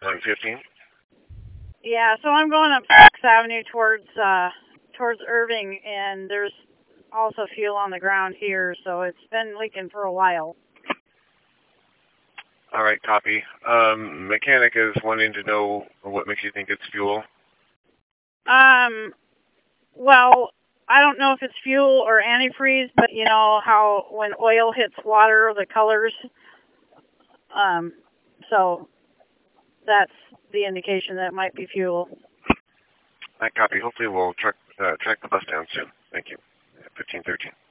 115? Yeah, so I'm going up 6th Avenue towards Irving, and there's also fuel on the ground here, so it's been leaking for a while. All right, copy. Mechanic is wanting to know what makes you think it's fuel. Well, I don't know if it's fuel or antifreeze, but you know how when oil hits water, the colors. So that's the indication that it might be fuel. I copy. Hopefully we'll track the bus down soon. Thank you. 1513.